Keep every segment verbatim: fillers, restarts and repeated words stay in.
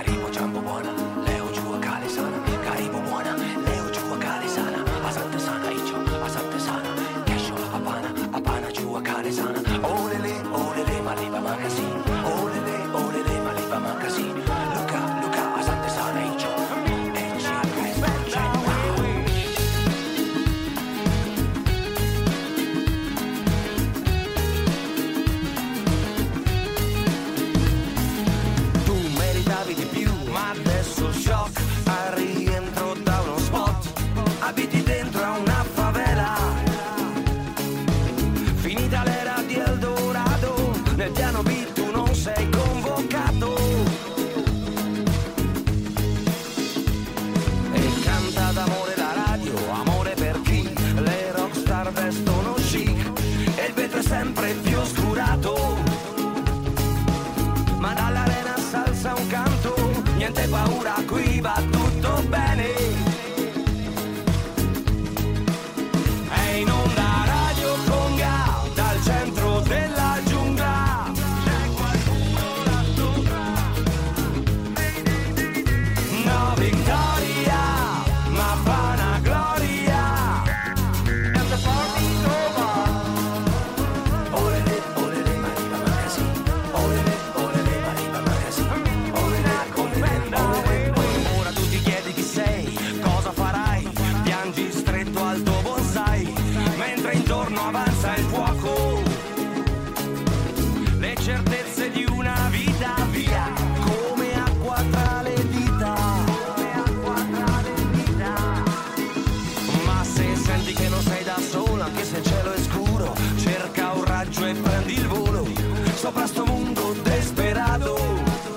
Karibu jambo bwana, leo jua kali sana. Karibu bwana, leo jua kali sana. Asante sana hicho, asante sana. Kesho hapana, hapana jua kali sana. Olele, olele, Maliba Magazine. Olele, olele, Maliba Magazine. Luca, Luca, asante sana hicho. Di più, ma adesso shock, al rientro da uno spot, abiti dentro a una favela, finita l'era di Eldorado, nel piano B tu non sei convocato, e canta d'amore la radio, amore per chi le rockstar vestono chic, e il vetro è sempre più oscurato, ma dall'arena salsa un canto, niente paura, qui va tutto bene. È in onda Radio Conga, dal centro della giungla. C'è qualcuno là sopra. No vittoria, ma vanagloria. And the party's over. Olele, olele, Maliba Magazine. Olele, olele, Maliba Magazine. Ora tu ti chiedi chi sei, cosa farai, piangi stretto al tuo bonsai, mentre intorno avanza il fuoco, le certezze di una vita via, come acqua tra le dita, ma se senti che non sei da sola, anche se il cielo è scuro, cerca un raggio e prendi il volo, sopra sto mondo desperato.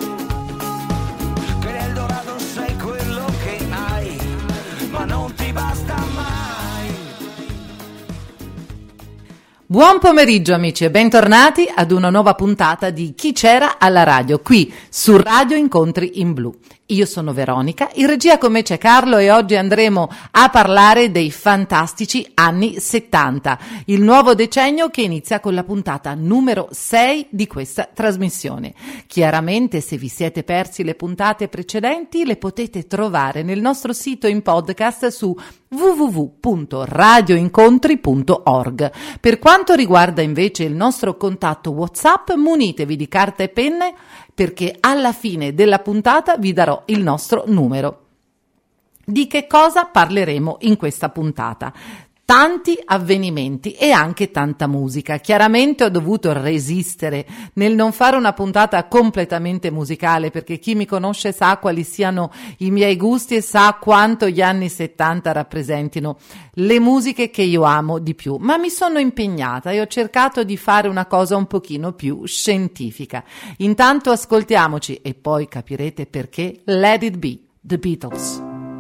Buon pomeriggio amici e bentornati ad una nuova puntata di Chi c'era alla radio, qui su Radio Incontri in Blu. Io sono Veronica, in regia con me c'è Carlo e oggi andremo a parlare dei fantastici anni settanta, il nuovo decennio che inizia con la puntata numero sei di questa trasmissione. Chiaramente se vi siete persi le puntate precedenti le potete trovare nel nostro sito in podcast su w w w punto radio incontri punto org. Per quanto riguarda invece il nostro contatto WhatsApp, munitevi di carta e penne perché alla fine della puntata vi darò il nostro numero. Di che cosa parleremo in questa puntata? Tanti avvenimenti e anche tanta musica. Chiaramente ho dovuto resistere nel non fare una puntata completamente musicale perché chi mi conosce sa quali siano i miei gusti e sa quanto gli anni settanta rappresentino le musiche che io amo di più, ma mi sono impegnata e ho cercato di fare una cosa un pochino più scientifica. Intanto ascoltiamoci e poi capirete perché Let It Be, The Beatles.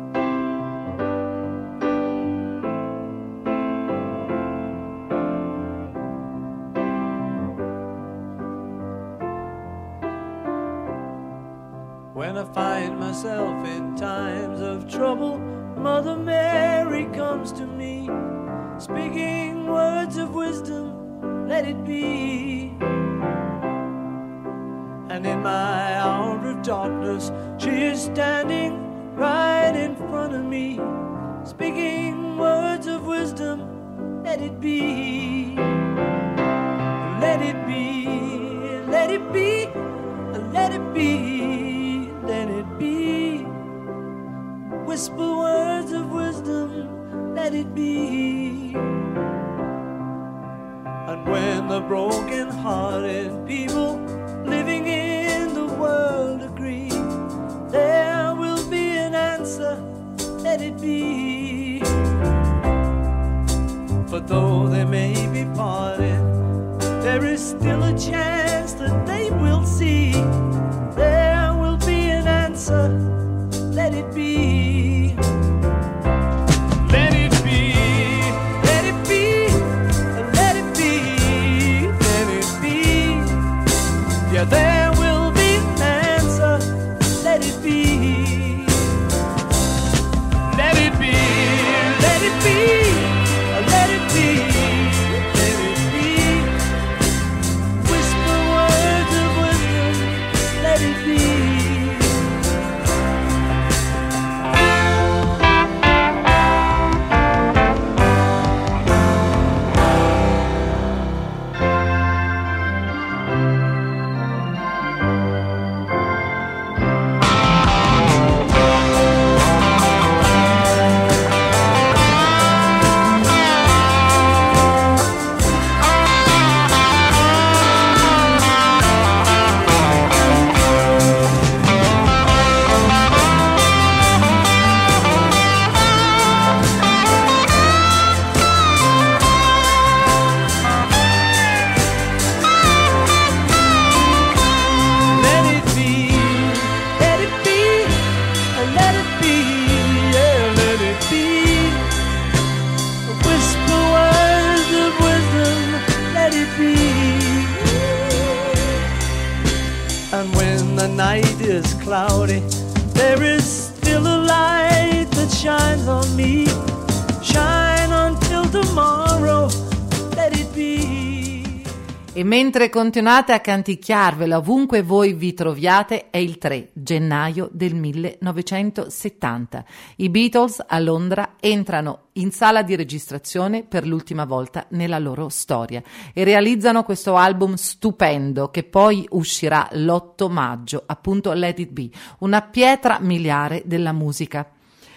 When I find myself in times of trouble, Mother Mary comes to me, speaking words of wisdom, let it be. And in my hour of darkness, she is standing right in front of me, speaking words of wisdom, let it be. Let it be, let it be, let it be. Let it be. Whisper words of wisdom, let it be. And when the broken-hearted people living in the world agree, there will be an answer, let it be. For though they may be parted, there is still a chance that they will see. There will be an answer, let it be. Let it be, let it be, let it be, let it be. Yeah, there will be an answer, let it be. Let it be, let it be, let it be, let it be. Whisper words of wisdom, let it be. is cloudy, there is still a light that shines on me. Shine until tomorrow, let it be. E mentre continuate a canticchiarvela ovunque voi vi troviate, è il tre gennaio del millenovecentosettanta. I Beatles a Londra entrano in sala di registrazione per l'ultima volta nella loro storia e realizzano questo album stupendo che poi uscirà l'otto maggio, appunto Let It Be, una pietra miliare della musica.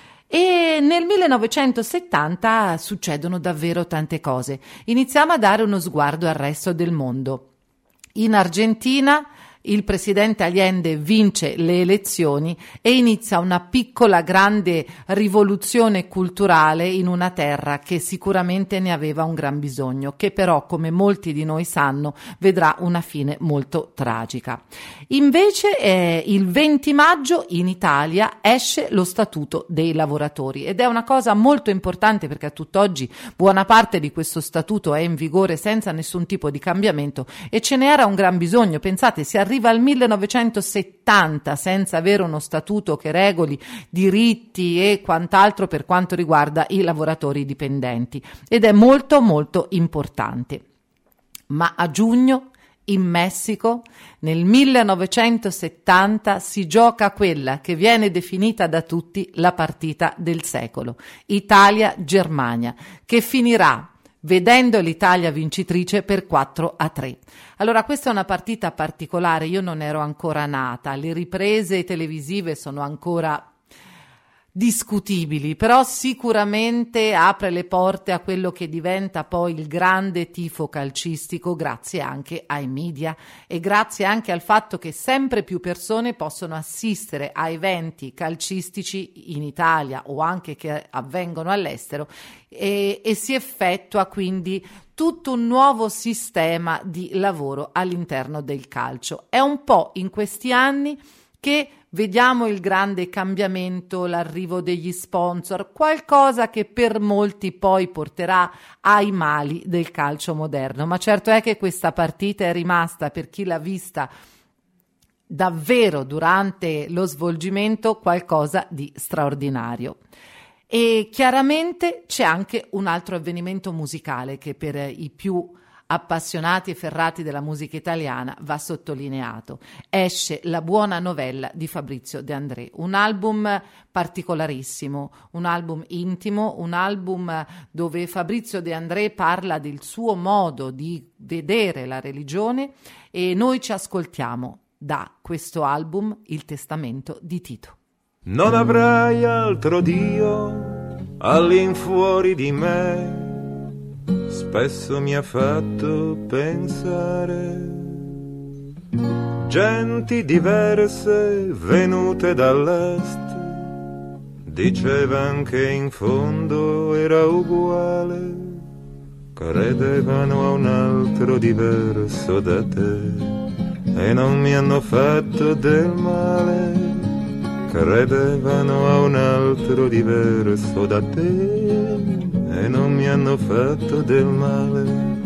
E nel millenovecentosettanta succedono davvero tante cose. Iniziamo a dare uno sguardo al resto del mondo. In Argentina il presidente Allende vince le elezioni e inizia una piccola grande rivoluzione culturale in una terra che sicuramente ne aveva un gran bisogno, che però, come molti di noi sanno, vedrà una fine molto tragica. Invece eh, il venti maggio in Italia esce lo Statuto dei lavoratori ed è una cosa molto importante perché a tutt'oggi buona parte di questo statuto è in vigore senza nessun tipo di cambiamento e ce n'era un gran bisogno. Pensate, si arriva al millenovecentosettanta senza avere uno statuto che regoli diritti e quant'altro per quanto riguarda i lavoratori dipendenti ed è molto molto importante. Ma a giugno in Messico nel millenovecentosettanta si gioca quella che viene definita da tutti la partita del secolo, Italia-Germania, che finirà vedendo l'Italia vincitrice per quattro a tre. Allora, questa è una partita particolare, io non ero ancora nata, le riprese televisive sono ancora discutibili, però sicuramente apre le porte a quello che diventa poi il grande tifo calcistico grazie anche ai media e grazie anche al fatto che sempre più persone possono assistere a eventi calcistici in Italia o anche che avvengono all'estero e, e si effettua quindi tutto un nuovo sistema di lavoro all'interno del calcio. È un po' in questi anni che vediamo il grande cambiamento, l'arrivo degli sponsor, qualcosa che per molti poi porterà ai mali del calcio moderno, ma certo è che questa partita è rimasta, per chi l'ha vista davvero durante lo svolgimento, qualcosa di straordinario. E chiaramente c'è anche un altro avvenimento musicale che per i più appassionati e ferrati della musica italiana va sottolineato. Esce La buona novella di Fabrizio De André, un album particolarissimo, un album intimo, un album dove Fabrizio De André parla del suo modo di vedere la religione e noi ci ascoltiamo da questo album Il testamento di Tito. Non avrai altro Dio all'infuori di me, spesso mi ha fatto pensare. Genti diverse venute dall'est dicevan che in fondo era uguale, credevano a un altro diverso da te e non mi hanno fatto del male. Credevano a un altro diverso da te e non mi hanno fatto del male.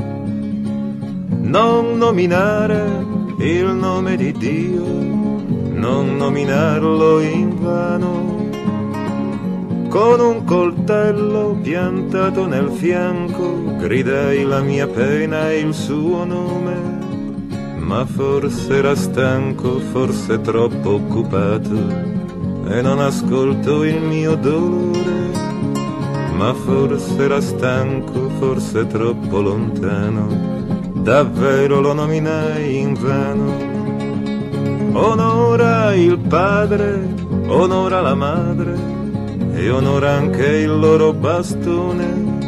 Non nominare il nome di Dio, non nominarlo in vano, con un coltello piantato nel fianco gridai la mia pena e il suo nome, ma forse era stanco, forse troppo occupato e non ascolto il mio dolore, ma forse era stanco, forse troppo lontano, davvero lo nominai invano. Onora il padre, onora la madre e onora anche il loro bastone,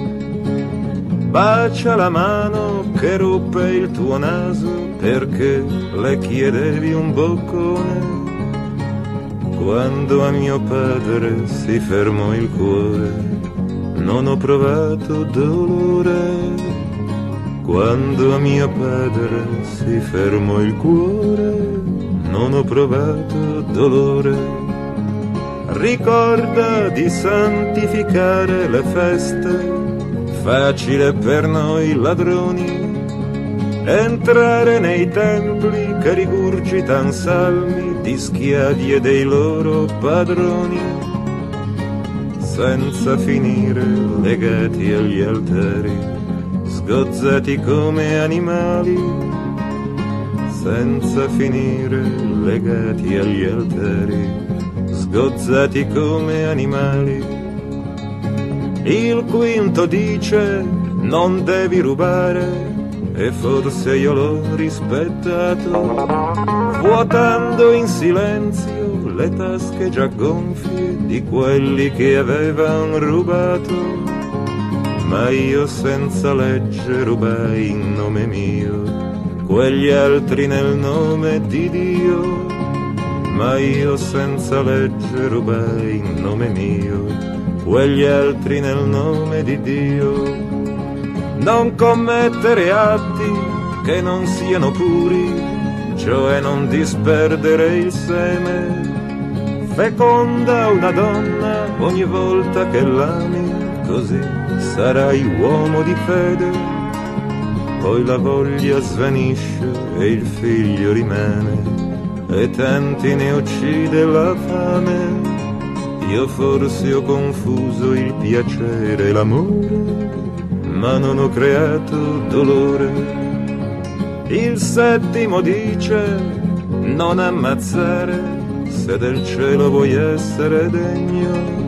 bacia la mano che ruppe il tuo naso perché le chiedevi un boccone. Quando a mio padre si fermò il cuore, non ho provato dolore. Quando a mio padre si fermò il cuore, non ho provato dolore. Ricorda di santificare le feste, facile per noi ladroni, entrare nei templi che rigurgitan salmi di schiavi e dei loro padroni, senza finire legati agli altari, sgozzati come animali, senza finire legati agli altari, sgozzati come animali. Il quinto dice non devi rubare, e forse io l'ho rispettato, vuotando in silenzio le tasche già gonfie di quelli che avevan rubato. Ma io senza legge rubai in nome mio, quegli altri nel nome di Dio. Ma io senza legge rubai in nome mio, quegli altri nel nome di Dio. Non commettere atti che non siano puri, cioè non disperdere il seme. Feconda una donna ogni volta che l'ami, così sarai uomo di fede. Poi la voglia svanisce e il figlio rimane, e tanti ne uccide la fame. Io forse ho confuso il piacere e l'amore, ma non ho creato dolore. Il settimo dice non ammazzare, se del cielo vuoi essere degno.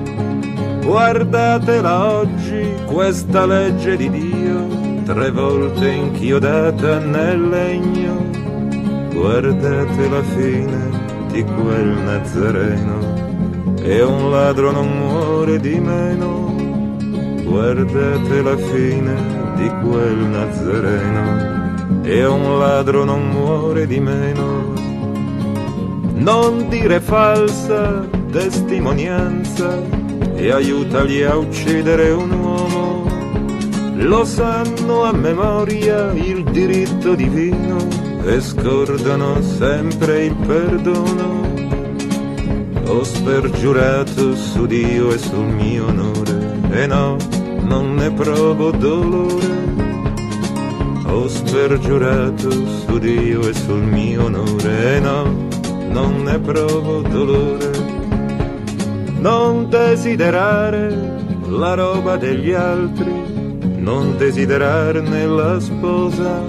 Guardatela oggi questa legge di Dio, tre volte inchiodata nel legno. Guardate la fine di quel Nazareno, e un ladro non muore di meno. Guardate la fine di quel Nazareno, e un ladro non muore di meno. Non dire falsa testimonianza e aiutali a uccidere un uomo. Lo sanno a memoria il diritto divino e scordano sempre il perdono. Ho spergiurato su Dio e sul mio onore, e no, non ne provo dolore. Ho spergiurato su Dio e sul mio onore, e no, non ne provo dolore. Non desiderare la roba degli altri, non desiderarne la sposa.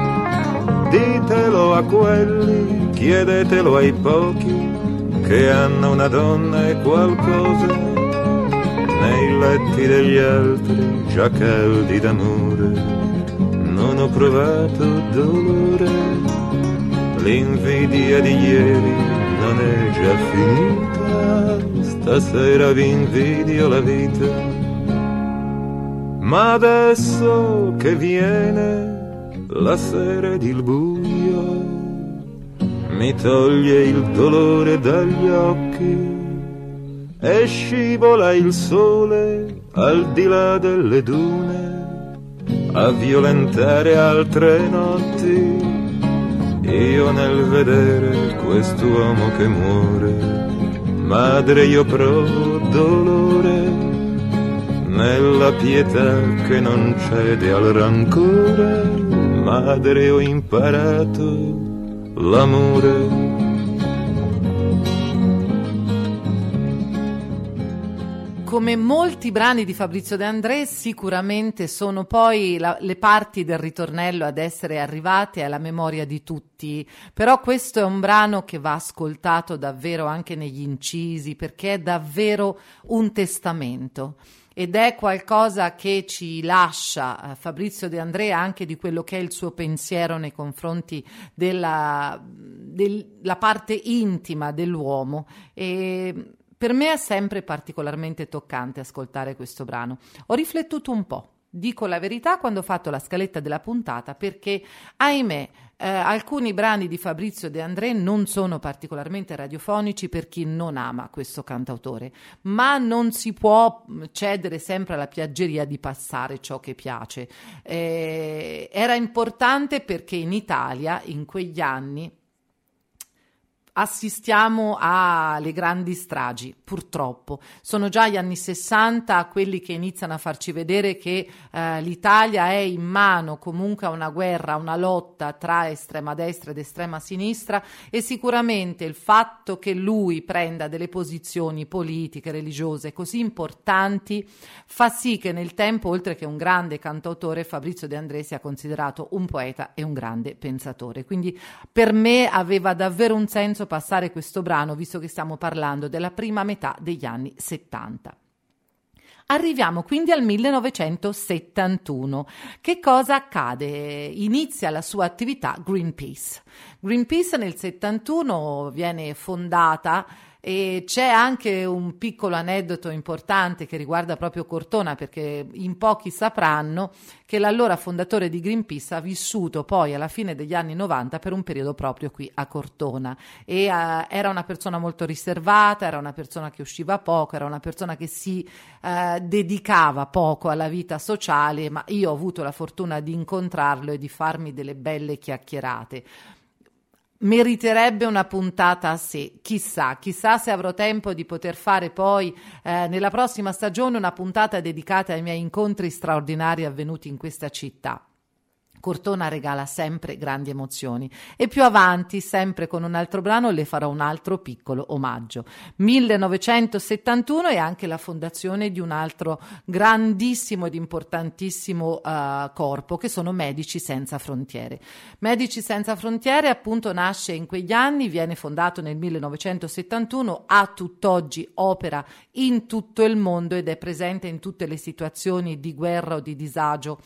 Ditelo a quelli, chiedetelo ai pochi, che hanno una donna e qualcosa. Nei letti degli altri, già caldi d'amore, non ho provato dolore. L'invidia di ieri non è già finita, stasera vi invidio la vita. Ma adesso che viene la sera ed il buio, mi toglie il dolore dagli occhi e scivola il sole al di là delle dune a violentare altre notti. Io nel vedere quest'uomo che muore, madre, io provo dolore. Nella pietà che non cede al rancore, madre, ho imparato l'amore. Come molti brani di Fabrizio De André, sicuramente sono poi la, le parti del ritornello ad essere arrivate alla memoria di tutti, però questo è un brano che va ascoltato davvero anche negli incisi, perché è davvero un testamento. Ed è qualcosa che ci lascia eh, Fabrizio De André anche di quello che è il suo pensiero nei confronti della, della parte intima dell'uomo. E per me è sempre particolarmente toccante ascoltare questo brano. Ho riflettuto un po', dico la verità, quando ho fatto la scaletta della puntata, perché ahimè eh, alcuni brani di Fabrizio De André non sono particolarmente radiofonici per chi non ama questo cantautore, ma non si può cedere sempre alla piaggeria di passare ciò che piace. Eh, era importante perché in Italia in quegli anni assistiamo alle grandi stragi, purtroppo. Sono già gli anni sessanta quelli che iniziano a farci vedere che eh, l'Italia è in mano comunque a una guerra, a una lotta tra estrema destra ed estrema sinistra, e sicuramente il fatto che lui prenda delle posizioni politiche, religiose così importanti fa sì che nel tempo, oltre che un grande cantautore, Fabrizio De André sia considerato un poeta e un grande pensatore. Quindi per me aveva davvero un senso passare questo brano, visto che stiamo parlando della prima metà degli anni settanta. Arriviamo quindi al millenovecentosettantuno. Che cosa accade? Inizia la sua attività Greenpeace. Greenpeace nel settantuno viene fondata, e c'è anche un piccolo aneddoto importante che riguarda proprio Cortona, perché in pochi sapranno che l'allora fondatore di Greenpeace ha vissuto poi alla fine degli anni novanta per un periodo proprio qui a Cortona, e uh, era una persona molto riservata, era una persona che usciva poco, era una persona che si uh, dedicava poco alla vita sociale, ma io ho avuto la fortuna di incontrarlo e di farmi delle belle chiacchierate. Meriterebbe una puntata a sé, chissà, chissà se avrò tempo di poter fare poi eh, nella prossima stagione una puntata dedicata ai miei incontri straordinari avvenuti in questa città. Cortona regala sempre grandi emozioni, e più avanti, sempre con un altro brano, le farò un altro piccolo omaggio. millenovecentosettantuno è anche la fondazione di un altro grandissimo ed importantissimo uh, corpo, che sono Medici Senza Frontiere. Medici Senza Frontiere appunto nasce in quegli anni, viene fondato nel millenovecentosettantuno, a tutt'oggi opera in tutto il mondo ed è presente in tutte le situazioni di guerra o di disagio,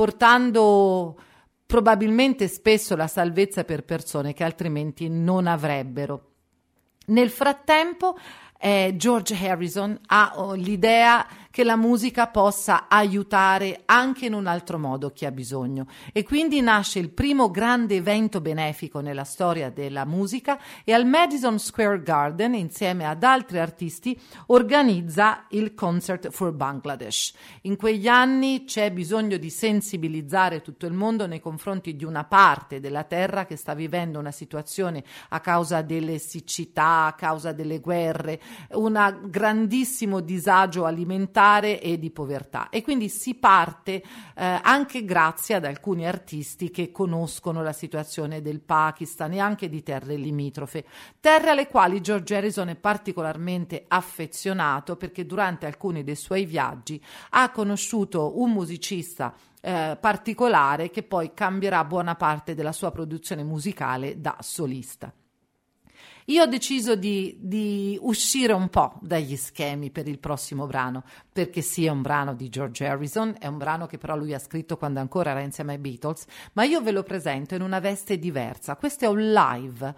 portando probabilmente spesso la salvezza per persone che altrimenti non avrebbero. Nel frattempo eh, George Harrison ha oh, l'idea che la musica possa aiutare anche in un altro modo chi ha bisogno, e quindi nasce il primo grande evento benefico nella storia della musica, e al Madison Square Garden, insieme ad altri artisti, organizza il Concert for Bangladesh. In quegli anni c'è bisogno di sensibilizzare tutto il mondo nei confronti di una parte della terra che sta vivendo una situazione a causa delle siccità, a causa delle guerre, un grandissimo disagio alimentare e di povertà, e quindi si parte eh, anche grazie ad alcuni artisti che conoscono la situazione del Pakistan e anche di terre limitrofe, terre alle quali George Harrison è particolarmente affezionato, perché durante alcuni dei suoi viaggi ha conosciuto un musicista eh, particolare che poi cambierà buona parte della sua produzione musicale da solista. Io ho deciso di, di uscire un po' dagli schemi per il prossimo brano, perché sì, è un brano di George Harrison, è un brano che però lui ha scritto quando ancora era insieme ai Beatles, ma io ve lo presento in una veste diversa. Questo è un live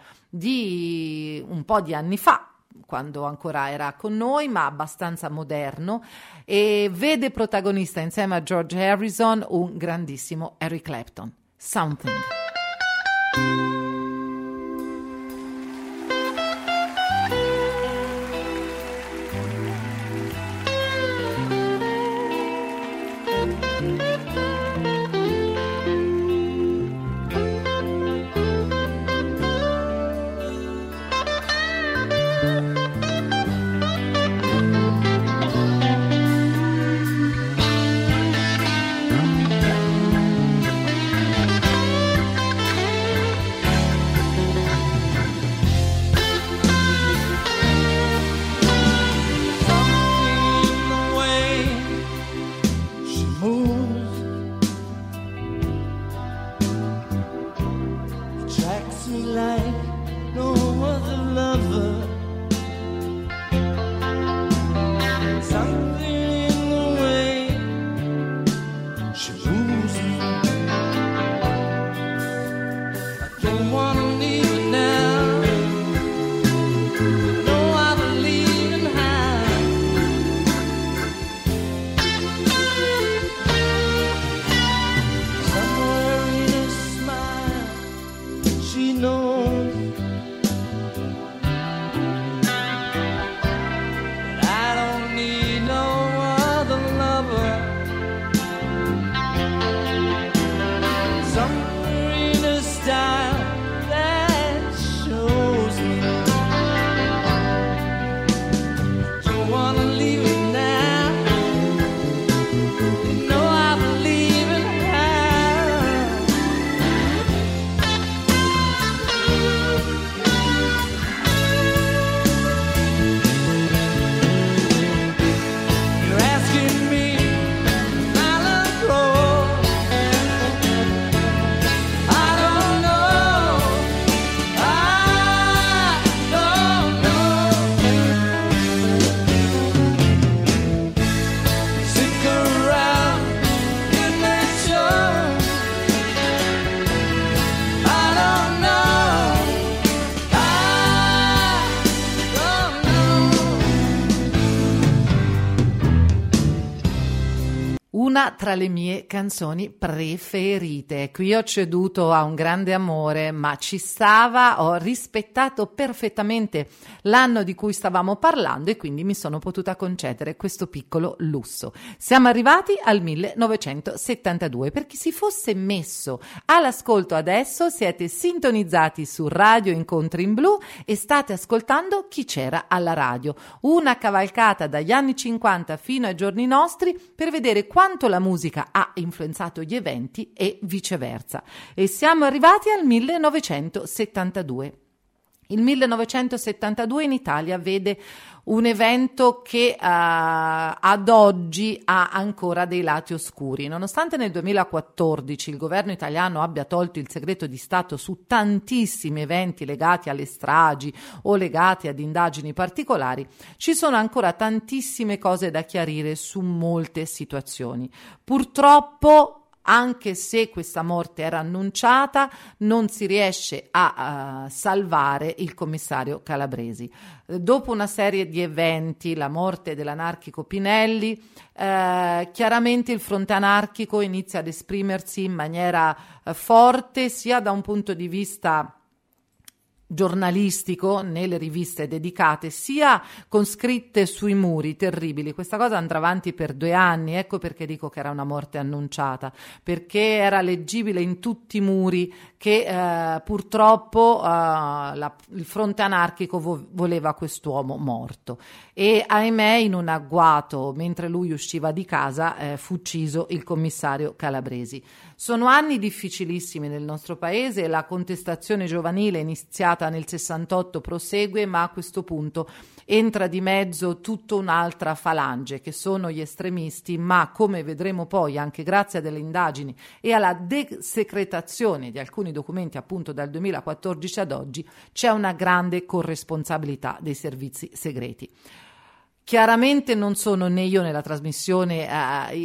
di un po' di anni fa, quando ancora era con noi, ma abbastanza moderno, e vede protagonista insieme a George Harrison un grandissimo Eric Clapton. Something. I don't need no una tra le mie canzoni preferite. Qui ho ceduto a un grande amore, ma ci stava, ho rispettato perfettamente l'anno di cui stavamo parlando e quindi mi sono potuta concedere questo piccolo lusso. Siamo arrivati al millenovecentosettantadue. Per chi si fosse messo all'ascolto adesso, siete sintonizzati su Radio Incontri in Blu e state ascoltando Chi c'era alla radio, una cavalcata dagli anni cinquanta fino ai giorni nostri per vedere quanto la musica ha influenzato gli eventi e viceversa. E siamo arrivati al millenovecentosettantadue. Il millenovecentosettantadue in Italia vede un evento che uh, ad oggi ha ancora dei lati oscuri. Nonostante nel duemilaquattordici il governo italiano abbia tolto il segreto di Stato su tantissimi eventi legati alle stragi o legati ad indagini particolari, ci sono ancora tantissime cose da chiarire su molte situazioni. Purtroppo, anche se questa morte era annunciata, non si riesce a uh, salvare il commissario Calabresi. Dopo una serie di eventi, la morte dell'anarchico Pinelli, eh, chiaramente il fronte anarchico inizia ad esprimersi in maniera uh, forte, sia da un punto di vista giornalistico nelle riviste dedicate, sia con scritte sui muri terribili. Questa cosa andrà avanti per due anni, ecco perché dico che era una morte annunciata, perché era leggibile in tutti i muri che eh, purtroppo eh, la, il fronte anarchico vo- voleva quest'uomo morto e ahimè in un agguato mentre lui usciva di casa eh, fu ucciso il commissario Calabresi. Sono anni difficilissimi nel nostro paese, la contestazione giovanile iniziata nel sessantotto prosegue, ma a questo punto entra di mezzo tutta un'altra falange che sono gli estremisti, ma come vedremo poi anche grazie a delle indagini e alla desecretazione di alcuni documenti appunto dal duemilaquattordici ad oggi c'è una grande corresponsabilità dei servizi segreti. Chiaramente non sono né io né la trasmissione eh,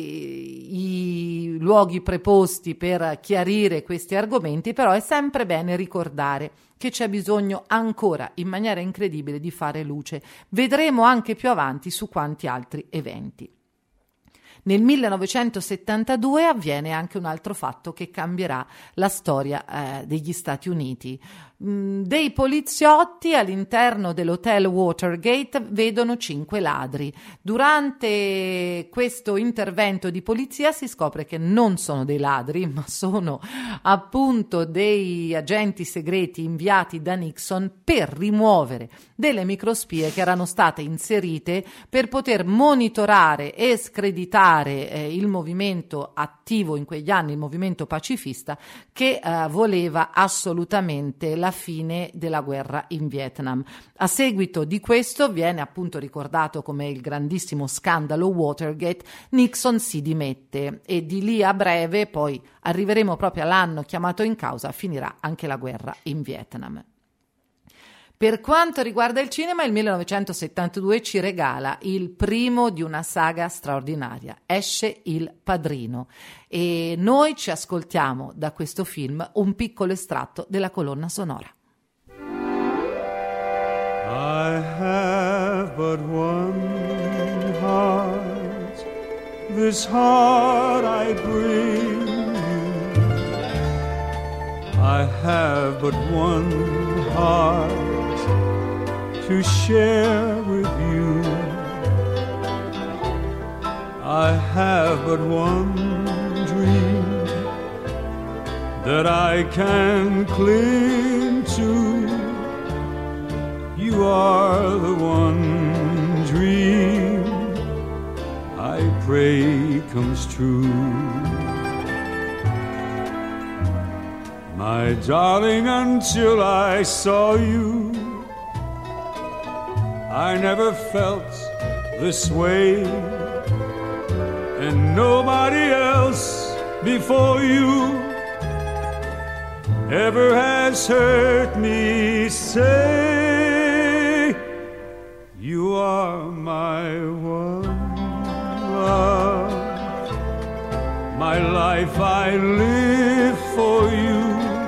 i, i luoghi preposti per chiarire questi argomenti, però è sempre bene ricordare che c'è bisogno ancora in maniera incredibile di fare luce. Vedremo anche più avanti su quanti altri eventi. Nel millenovecentosettantadue avviene anche un altro fatto che cambierà la storia eh, degli Stati Uniti. Mm, dei poliziotti all'interno dell'hotel Watergate vedono cinque ladri. Durante questo intervento di polizia si scopre che non sono dei ladri, ma sono appunto dei agenti segreti inviati da Nixon per rimuovere delle microspie che erano state inserite per poter monitorare e screditare eh, il movimento attivo in quegli anni, il movimento pacifista che eh, voleva assolutamente la fine della guerra in Vietnam. A seguito di questo viene appunto ricordato come il grandissimo scandalo Watergate. Nixon si dimette e di lì a breve, poi arriveremo proprio all'anno chiamato in causa, finirà anche la guerra in Vietnam. Per quanto riguarda il cinema, il millenovecentosettantadue ci regala il primo di una saga straordinaria. Esce Il Padrino e noi ci ascoltiamo da questo film un piccolo estratto della colonna sonora. I have but one heart, this heart I bring you. I have but one heart to share with you. I have but one dream that I can cling to. You are the one dream I pray comes true. My darling, until I saw you, I never felt this way, and nobody else before you ever has heard me say, you are my one love, my life I live for you.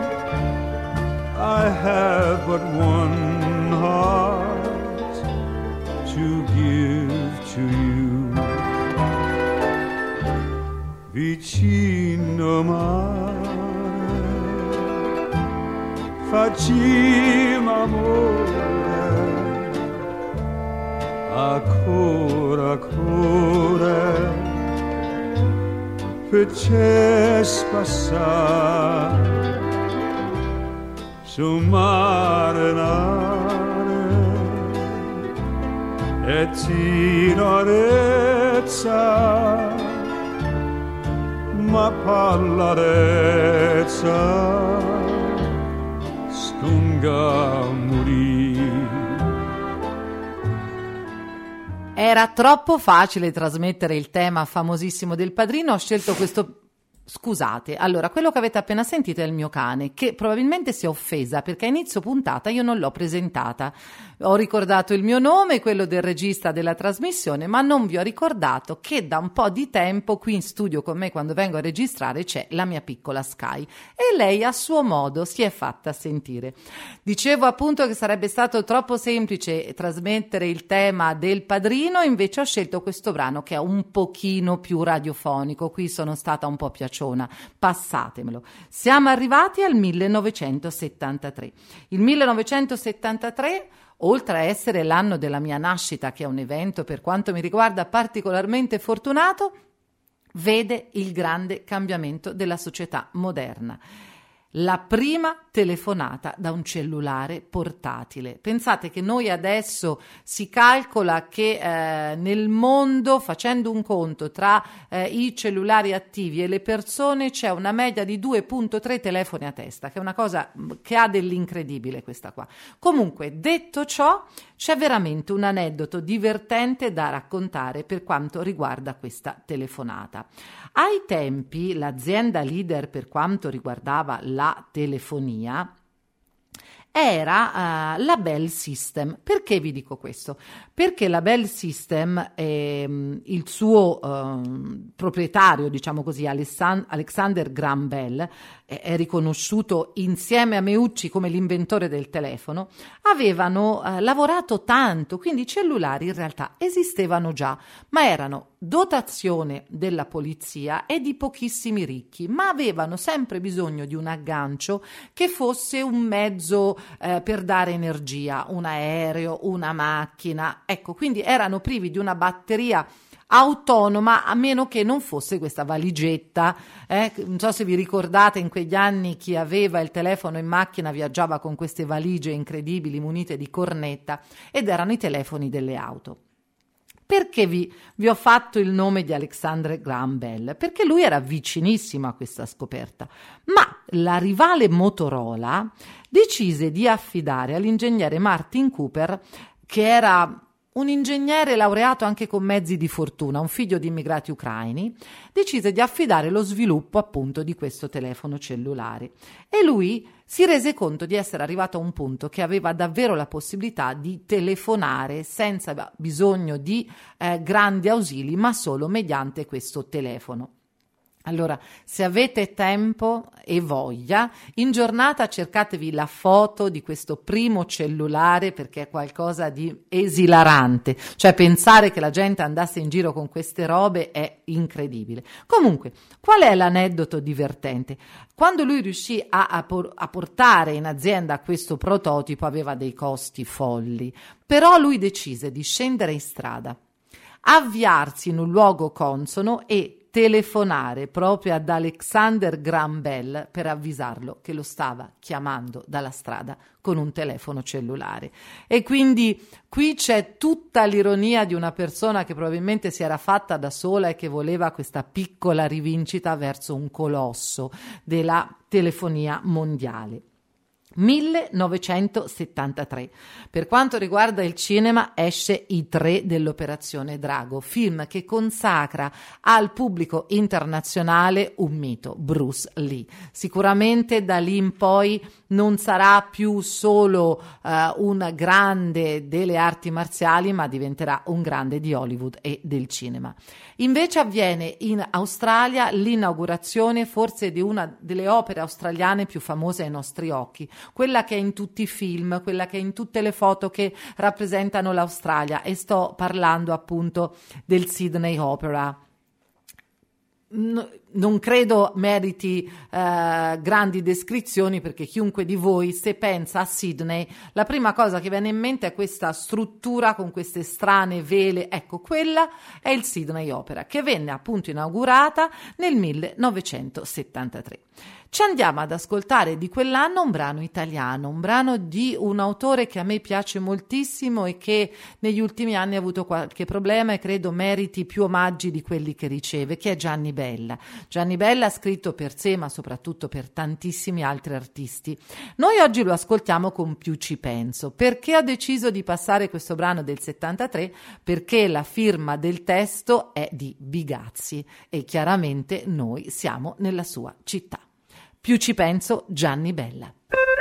I have but one heart to give to you. vicino mare, facciamo amore, ancora, ancora, fece spassare su mare nare e tinorezza, ma pallarezza stunga morì. Era troppo facile trasmettere il tema famosissimo del Padrino, ho scelto questo. Scusate, allora, quello che avete appena sentito è il mio cane, che probabilmente si è offesa perché a inizio puntata io non l'ho presentata. Ho ricordato il mio nome, quello del regista della trasmissione, ma non vi ho ricordato che da un po' di tempo qui in studio con me, quando vengo a registrare, c'è la mia piccola Sky e lei a suo modo si è fatta sentire. Dicevo appunto che sarebbe stato troppo semplice trasmettere il tema del Padrino, invece ho scelto questo brano che è un pochino più radiofonico. Qui sono stata un po' piacciona, passatemelo. Siamo arrivati al millenovecentosettantatré. Il millenovecentosettantatré, oltre a essere l'anno della mia nascita, che è un evento per quanto mi riguarda particolarmente fortunato, vede il grande cambiamento della società moderna. La prima telefonata da un cellulare portatile. Pensate che noi adesso si calcola che eh, nel mondo, facendo un conto tra eh, i cellulari attivi e le persone, c'è una media di due virgola tre telefoni a testa, che è una cosa che ha dell'incredibile questa qua. Comunque, detto ciò, c'è veramente un aneddoto divertente da raccontare per quanto riguarda questa telefonata. Ai tempi l'azienda leader per quanto riguardava la telefonia era uh, la Bell System. Perché vi dico questo? Perché la Bell System, ehm, il suo ehm, proprietario, diciamo così, Alessan- Alexander Graham Bell, è, è riconosciuto insieme a Meucci come l'inventore del telefono, avevano eh, lavorato tanto, quindi i cellulari in realtà esistevano già, ma erano dotazione della polizia e di pochissimi ricchi, ma avevano sempre bisogno di un aggancio che fosse un mezzo eh, per dare energia, un aereo, una macchina, ecco, quindi erano privi di una batteria autonoma, a meno che non fosse questa valigetta. Eh? Non so se vi ricordate, in quegli anni chi aveva il telefono in macchina viaggiava con queste valigie incredibili munite di cornetta, ed erano i telefoni delle auto. Perché vi, vi ho fatto il nome di Alexander Graham Bell? Perché lui era vicinissimo a questa scoperta, ma la rivale Motorola decise di affidare all'ingegnere Martin Cooper, che era un ingegnere laureato anche con mezzi di fortuna, un figlio di immigrati ucraini, decise di affidare lo sviluppo appunto di questo telefono cellulare, e lui si rese conto di essere arrivato a un punto che aveva davvero la possibilità di telefonare senza bisogno di eh, grandi ausili, ma solo mediante questo telefono. Allora, se avete tempo e voglia, in giornata cercatevi la foto di questo primo cellulare, perché è qualcosa di esilarante. Cioè, pensare che la gente andasse in giro con queste robe è incredibile. Comunque, qual è l'aneddoto divertente? Quando lui riuscì a, a, por- a portare in azienda questo prototipo, aveva dei costi folli, però lui decise di scendere in strada, avviarsi in un luogo consono e telefonare proprio ad Alexander Graham Bell per avvisarlo che lo stava chiamando dalla strada con un telefono cellulare. E quindi qui c'è tutta l'ironia di una persona che probabilmente si era fatta da sola e che voleva questa piccola rivincita verso un colosso della telefonia mondiale. millenovecentosettantatré. Per quanto riguarda il cinema, esce I tre dell'Operazione Drago, film che consacra al pubblico internazionale un mito, Bruce Lee. Sicuramente da lì in poi non sarà più solo uh, un grande delle arti marziali, ma diventerà un grande di Hollywood e del cinema. Invece avviene in Australia l'inaugurazione forse di una delle opere australiane più famose ai nostri occhi, quella che è in tutti i film, quella che è in tutte le foto che rappresentano l'Australia, e sto parlando appunto del Sydney Opera. non credo meriti eh, grandi descrizioni, perché chiunque di voi, se pensa a Sydney, la prima cosa che viene in mente è questa struttura con queste strane vele. Ecco, quella è il Sydney Opera, che venne appunto inaugurata nel millenovecentosettantatré. Ci andiamo ad ascoltare di quell'anno un brano italiano, un brano di un autore che a me piace moltissimo e che negli ultimi anni ha avuto qualche problema e credo meriti più omaggi di quelli che riceve, che è Gianni Bella. Gianni Bella ha scritto per sé, ma soprattutto per tantissimi altri artisti. Noi oggi lo ascoltiamo con Più ci penso. Perché ho deciso di passare questo brano del settantatré? Perché la firma del testo è di Bigazzi e chiaramente noi siamo nella sua città. Più ci penso, Gianni Bella.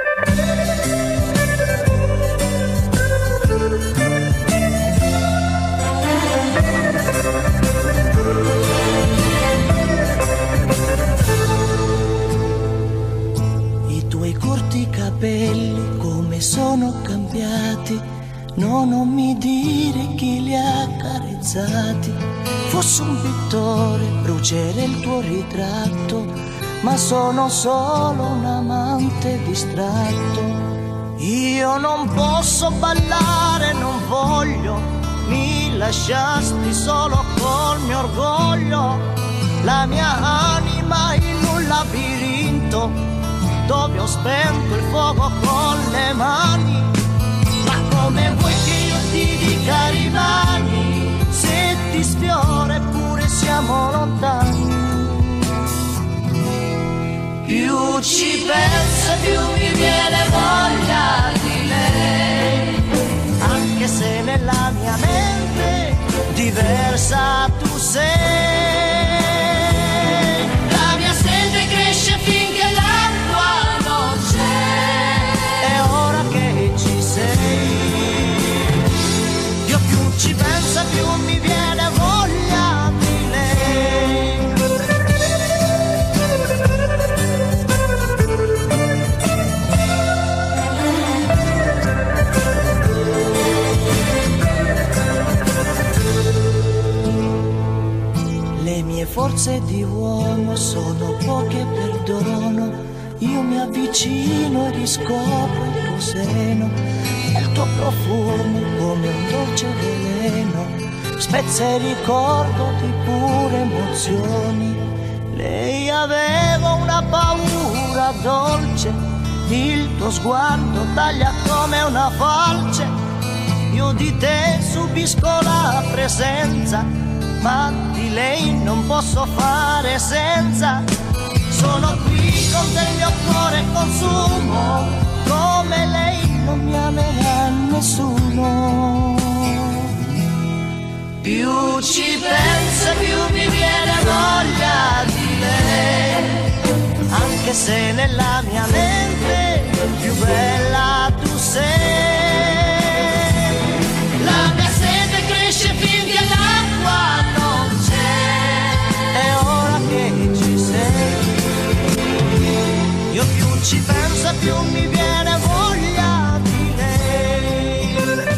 I tuoi corti capelli come sono cambiati, no, non mi dire chi li ha accarezzati. Fossi un pittore, brucerei il tuo ritratto, ma sono solo un amante distratto. Io non posso ballare, non voglio, mi lasciasti solo col mio orgoglio. La mia anima in un labirinto, dove ho spento il fuoco con le mani. Ma come vuoi che io ti dica rimani, se ti sfiora eppure siamo lontani. Più ci penso più mi viene voglia di lei, anche se nella mia mente diversa tu sei. La mia sete cresce finché l'acqua non c'è, è ora che ci sei. Io più ci penso più mi viene voglia di lei. Le mie forze di uomo sono poche, perdono. Io mi avvicino e riscopro il tuo seno, e il tuo profumo come un dolce veleno spezza il ricordo di pure emozioni. Lei aveva una paura dolce, il tuo sguardo taglia come una falce. Io di te subisco la presenza, ma di lei non posso fare senza. Sono qui con te, il mio cuore consumo, come lei non mi amerà nessuno. Più ci penso più mi viene voglia di lei, anche se nella mia mente più bella tu sei. La mia sete cresce finché l'acqua non c'è, è ora che ci sei. Io più ci penso più mi viene voglia di lei.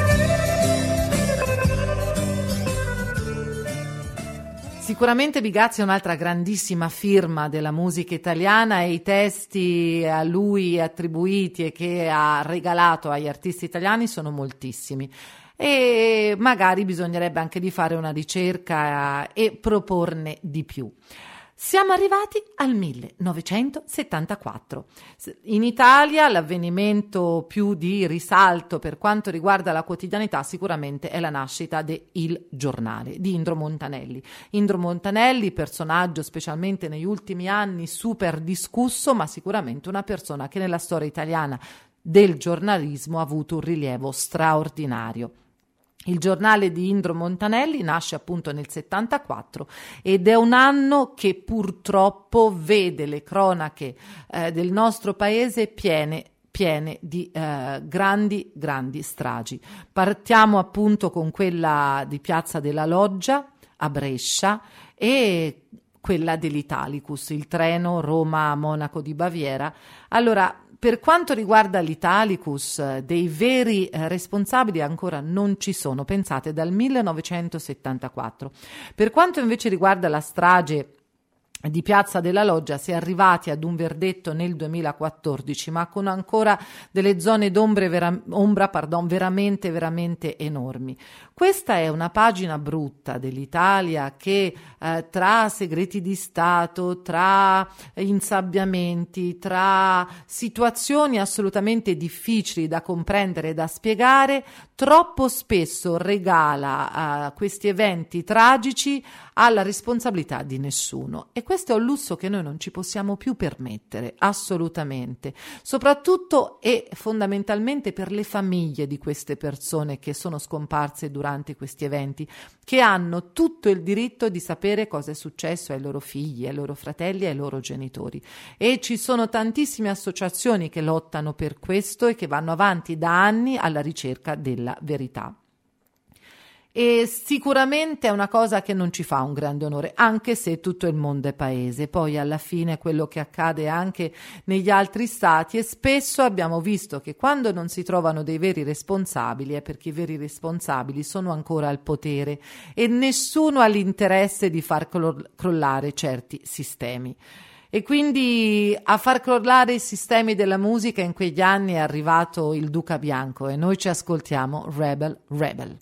Sicuramente Bigazzi è un'altra grandissima firma della musica italiana e i testi a lui attribuiti e che ha regalato agli artisti italiani sono moltissimi. E magari bisognerebbe anche di fare una ricerca e proporne di più. Siamo arrivati al millenovecentosettantaquattro. In Italia l'avvenimento più di risalto per quanto riguarda la quotidianità sicuramente è la nascita de Il Giornale di Indro Montanelli. Indro Montanelli, personaggio specialmente negli ultimi anni super discusso, ma sicuramente una persona che nella storia italiana del giornalismo ha avuto un rilievo straordinario. Il Giornale di Indro Montanelli nasce appunto nel settantaquattro ed è un anno che purtroppo vede le cronache eh, del nostro paese piene piene di eh, grandi grandi stragi. Partiamo appunto con quella di Piazza della Loggia a Brescia e quella dell'Italicus, il treno Roma-Monaco di Baviera. Allora, per quanto riguarda l'Italicus, dei veri eh, responsabili ancora non ci sono, pensate, dal millenovecentosettantaquattro. Per quanto invece riguarda la strage di Piazza della Loggia si è arrivati ad un verdetto nel duemilaquattordici, ma con ancora delle zone d'ombra vera, ombra, pardon, veramente veramente enormi. Questa è una pagina brutta dell'Italia che eh, tra segreti di Stato, tra insabbiamenti, tra situazioni assolutamente difficili da comprendere e da spiegare, troppo spesso regala uh, questi eventi tragici alla responsabilità di nessuno. E questo è un lusso che noi non ci possiamo più permettere, assolutamente, soprattutto e fondamentalmente per le famiglie di queste persone che sono scomparse durante questi eventi, che hanno tutto il diritto di sapere cosa è successo ai loro figli, ai loro fratelli e ai loro genitori. E ci sono tantissime associazioni che lottano per questo e che vanno avanti da anni alla ricerca della verità. E sicuramente è una cosa che non ci fa un grande onore, anche se tutto il mondo è paese. Poi alla fine è quello che accade anche negli altri stati, e spesso abbiamo visto che quando non si trovano dei veri responsabili è perché i veri responsabili sono ancora al potere e nessuno ha l'interesse di far crollare certi sistemi. E quindi a far crollare i sistemi della musica in quegli anni è arrivato il Duca Bianco, e noi ci ascoltiamo Rebel Rebel.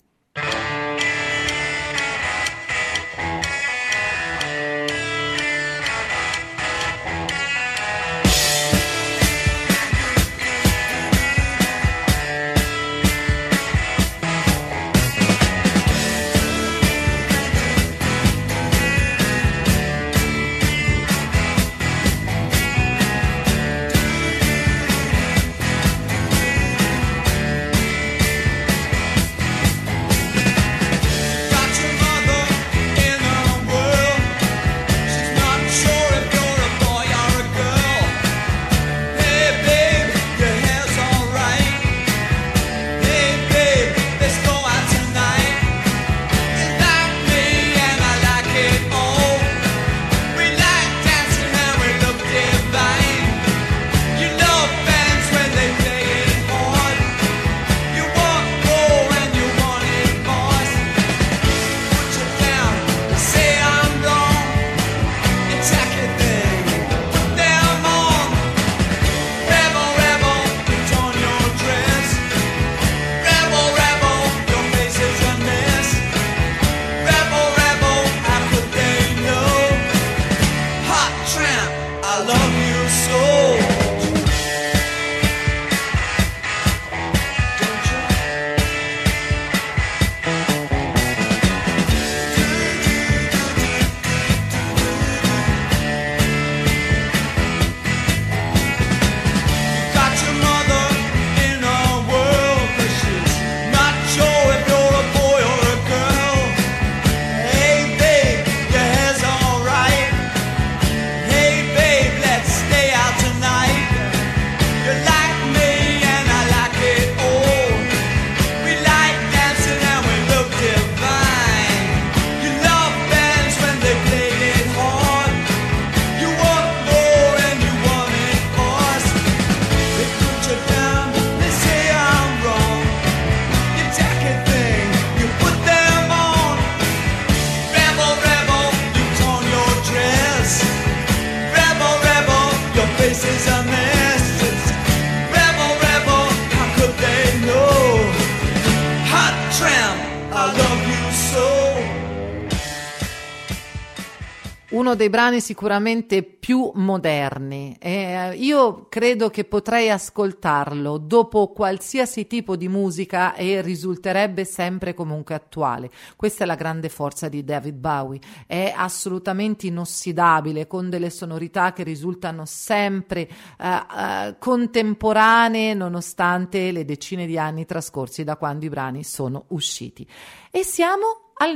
Uno dei brani sicuramente più moderni. Eh, io credo che potrei ascoltarlo dopo qualsiasi tipo di musica e risulterebbe sempre comunque attuale. Questa è la grande forza di David Bowie. È assolutamente inossidabile, con delle sonorità che risultano sempre uh, uh, contemporanee, nonostante le decine di anni trascorsi da quando i brani sono usciti. E siamo al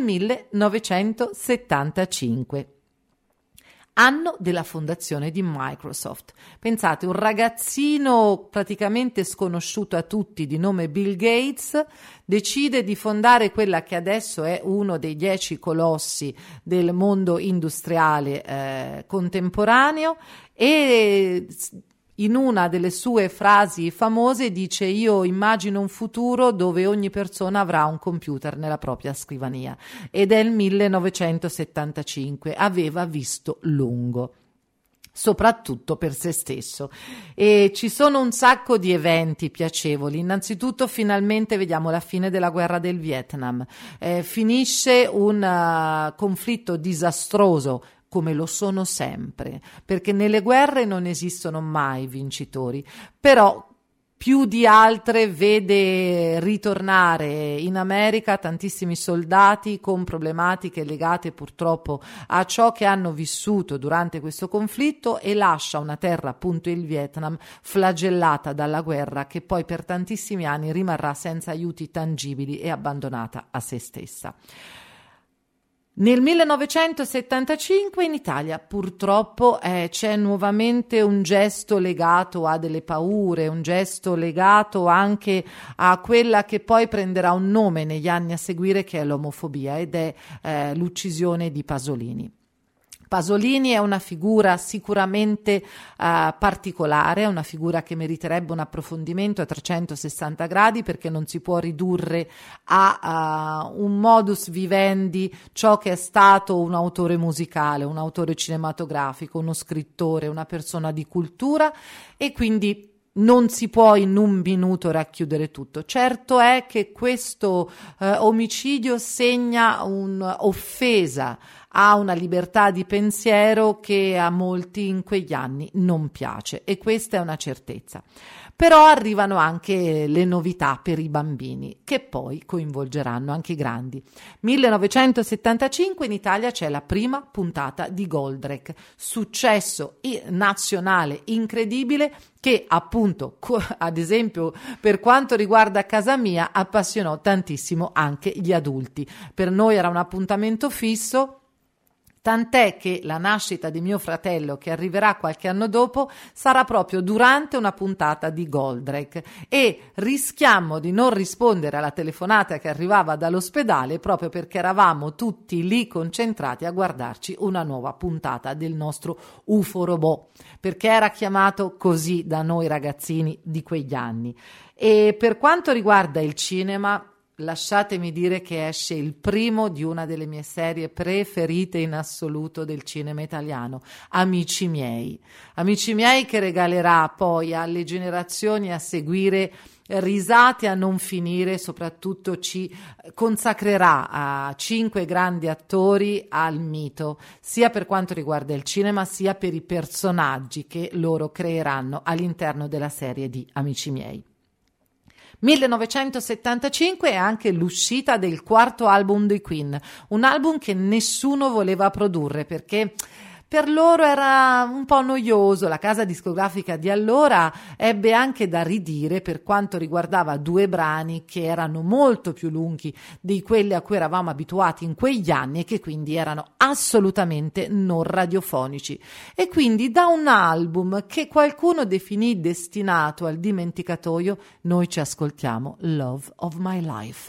millenovecentosettantacinque. Anno della fondazione di Microsoft. Pensate, un ragazzino praticamente sconosciuto a tutti di nome Bill Gates decide di fondare quella che adesso è uno dei dieci colossi del mondo industriale eh, contemporaneo, e In una delle sue frasi famose dice: io immagino un futuro dove ogni persona avrà un computer nella propria scrivania, ed è il millenovecentosettantacinque, aveva visto lungo, soprattutto per se stesso. E ci sono un sacco di eventi piacevoli. Innanzitutto finalmente vediamo la fine della guerra del Vietnam, eh, finisce un uh, conflitto disastroso, come lo sono sempre, perché nelle guerre non esistono mai vincitori, però più di altre vede ritornare in America tantissimi soldati con problematiche legate purtroppo a ciò che hanno vissuto durante questo conflitto, e lascia una terra, appunto il Vietnam, flagellata dalla guerra, che poi per tantissimi anni rimarrà senza aiuti tangibili e abbandonata a se stessa. Nel millenovecentosettantacinque in Italia purtroppo eh, c'è nuovamente un gesto legato a delle paure, un gesto legato anche a quella che poi prenderà un nome negli anni a seguire, che è l'omofobia, ed è eh, l'uccisione di Pasolini. Pasolini è una figura sicuramente uh, particolare, è una figura che meriterebbe un approfondimento a trecentosessanta gradi, perché non si può ridurre a uh, un modus vivendi ciò che è stato un autore musicale, un autore cinematografico, uno scrittore, una persona di cultura, e quindi non si può in un minuto racchiudere tutto. Certo è che questo eh, omicidio segna un'offesa a una libertà di pensiero che a molti in quegli anni non piace, e questa è una certezza. Però arrivano anche le novità per i bambini, che poi coinvolgeranno anche i grandi. millenovecentosettantacinque in Italia c'è la prima puntata di Goldrake, successo nazionale incredibile, che appunto, ad esempio per quanto riguarda Casa Mia, appassionò tantissimo anche gli adulti. Per noi era un appuntamento fisso, tant'è che la nascita di mio fratello, che arriverà qualche anno dopo, sarà proprio durante una puntata di Goldrake, e rischiammo di non rispondere alla telefonata che arrivava dall'ospedale proprio perché eravamo tutti lì concentrati a guardarci una nuova puntata del nostro U F O robot, perché era chiamato così da noi ragazzini di quegli anni. E per quanto riguarda il cinema, lasciatemi dire che esce il primo di una delle mie serie preferite in assoluto del cinema italiano, Amici miei. Amici miei che regalerà poi alle generazioni a seguire risate a non finire, soprattutto ci consacrerà a cinque grandi attori al mito, sia per quanto riguarda il cinema sia per i personaggi che loro creeranno all'interno della serie di Amici miei. millenovecentosettantacinque è anche l'uscita del quarto album dei Queen, un album che nessuno voleva produrre perché per loro era un po' noioso. La casa discografica di allora ebbe anche da ridire per quanto riguardava due brani che erano molto più lunghi di quelli a cui eravamo abituati in quegli anni e che quindi erano assolutamente non radiofonici. E quindi da un album che qualcuno definì destinato al dimenticatoio, noi ci ascoltiamo Love of My Life.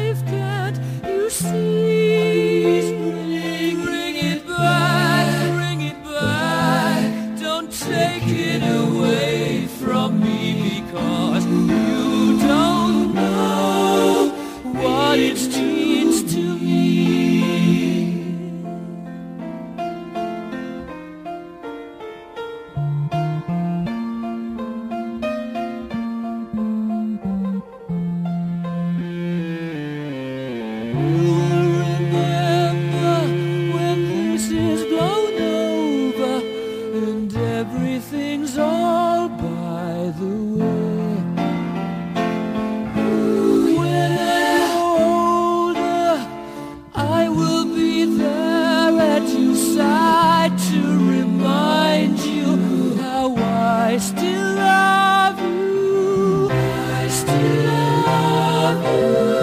Bring, bring it back, bring Remember when this is blown over and everything's all by the way. When I'm older, I will be there at your side to remind you how I still love you. I still love you.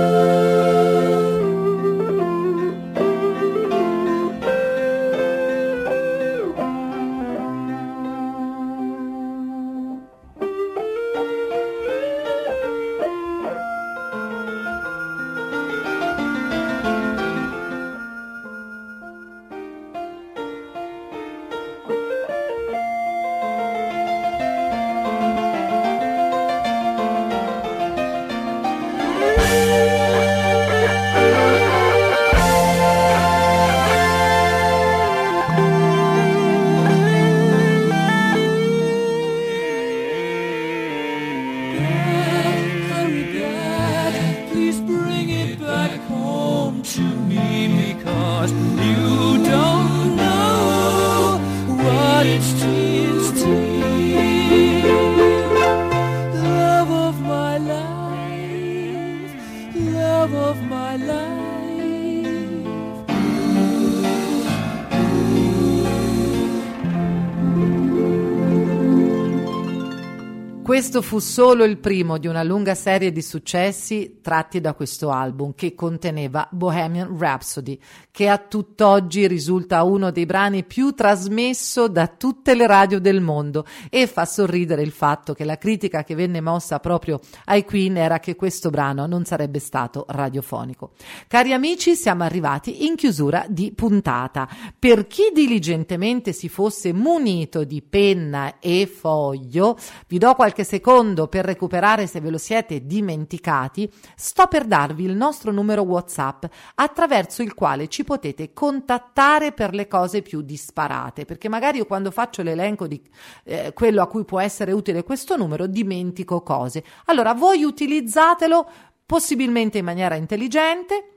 Questo fu solo il primo di una lunga serie di successi tratti da questo album, che conteneva Bohemian Rhapsody, che a tutt'oggi risulta uno dei brani più trasmesso da tutte le radio del mondo, e fa sorridere il fatto che la critica che venne mossa proprio ai Queen era che questo brano non sarebbe stato radiofonico. Cari amici, siamo arrivati in chiusura di puntata. Per chi diligentemente si fosse munito di penna e foglio, vi do qualche secondo per recuperare se ve lo siete dimenticati. Sto per darvi il nostro numero WhatsApp attraverso il quale ci potete contattare per le cose più disparate, perché magari io quando faccio l'elenco di eh, quello a cui può essere utile questo numero dimentico cose. Allora voi utilizzatelo possibilmente in maniera intelligente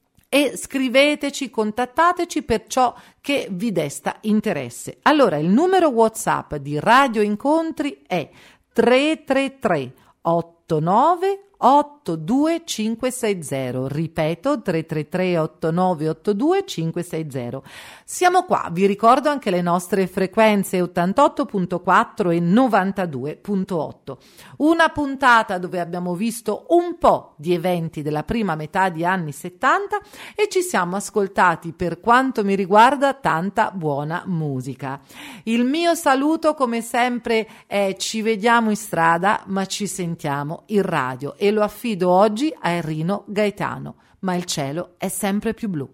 e scriveteci, contattateci per ciò che vi desta interesse. Allora il numero WhatsApp di Radio Incontri è tre tre tre otto nove otto due cinque sei zero, ripeto tre tre tre otto nove otto due cinque sei zero. Siamo qua, vi ricordo anche le nostre frequenze ottantotto virgola quattro e novantadue virgola otto. Una puntata dove abbiamo visto un po' di eventi della prima metà di anni settanta e ci siamo ascoltati, per quanto mi riguarda, tanta buona musica. Il mio saluto come sempre è: ci vediamo in strada ma ci sentiamo in radio, e lo affido oggi a Enrico Gaetano, ma il cielo è sempre più blu.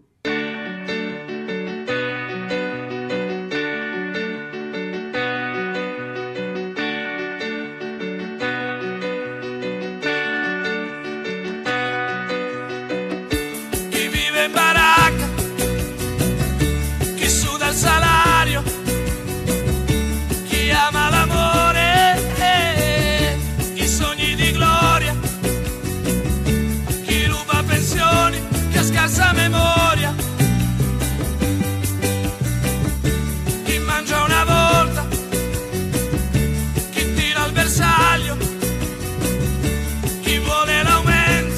Chi vive in baracca, chi suda il salario, chi ama l'amore, eh, i sogni di gloria, chi ruba pensioni, chi ha scarsa memoria, chi mangia una volta, chi tira al bersaglio, chi vuole l'aumento,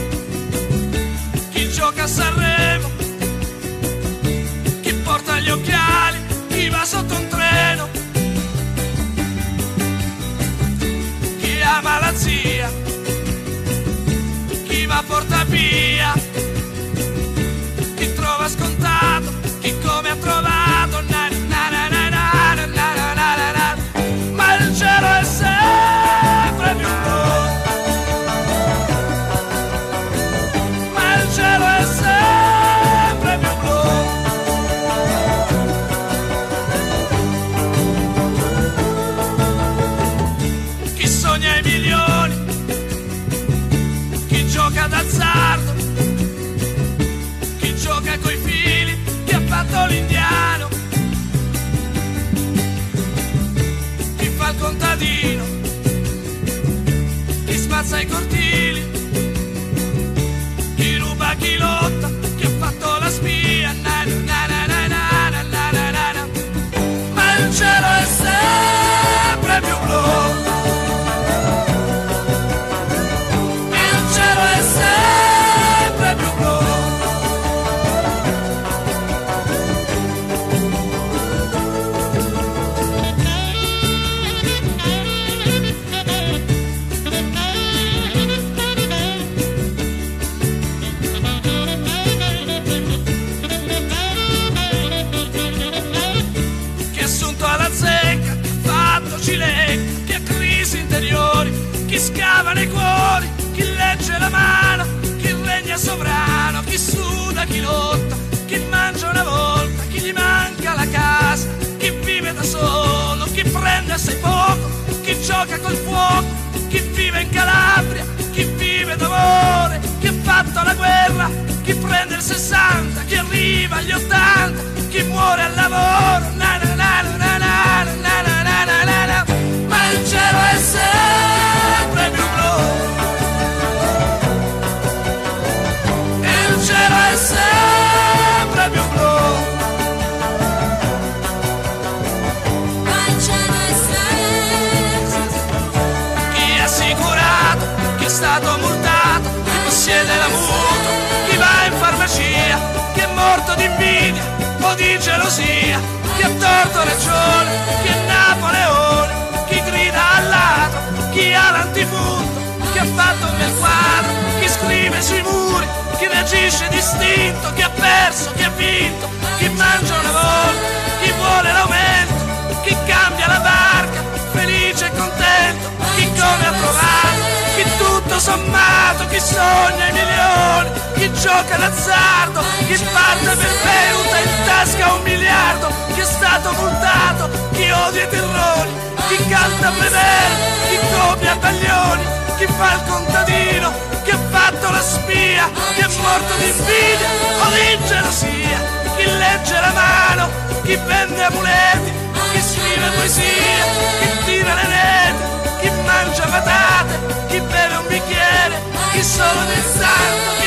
chi gioca a Sanremo, chi porta gli occhiali, chi va sotto un treno, chi ama la zia, chi va a porta via, chi trova scontato, chi come ha trovato, na, na, na, na, na, na, na, na, na, na. Ma il cielo è sempre più blu, ma il cielo è sempre più blu. Chi sogna i milioni, chi gioca d'azzardo, chi gioca coi fili, chi ha fatto l'indiano, chi fa il contadino, chi spazza i cortili, chi ruba, chi lava nei cuori, chi legge la mano, chi regna sovrano, chi suda, chi lotta, chi mangia una volta, chi gli manca la casa, chi vive da solo, chi prende assai poco, chi gioca col fuoco, chi vive in Calabria, chi vive d'amore, chi ha fatto la guerra, chi prende il sessanta, chi arriva agli ottanta, chi muore al lavoro, na na na na na na na na na na na. Ma il cielo è sempre più blu, il cielo è sempre più blu. Chi è stato multato, chi possiede la mutua, chi va in farmacia, chi è morto di invidia o di gelosia, chi ha torto ragione, chi è Napoleone, chi grida al ladro, chi ha l'antifurto, chi ha fatto un bel quadro, chi scrive sui muri, chi reagisce distinto, chi ha perso, chi ha vinto, chi mangia una volta, chi vuole l'aumento, chi cambia la barca, felice e contento, chi come ha trovato, chi tutto sommato, chi sogna i milioni, chi gioca d'azzardo, chi parte per Beuta in tasca un miliardo, chi è stato multato, chi odia i terrori, chi canta Prever, chi copia Taglioni, chi fa il contadino, chi ha fatto la spia, chi è morto di invidia o di gelosia, chi legge la mano, chi vende amuleti, chi scrive poesia, chi tira le reti, chi mangia patate, chi beve un bicchiere, chi solo del santo, chi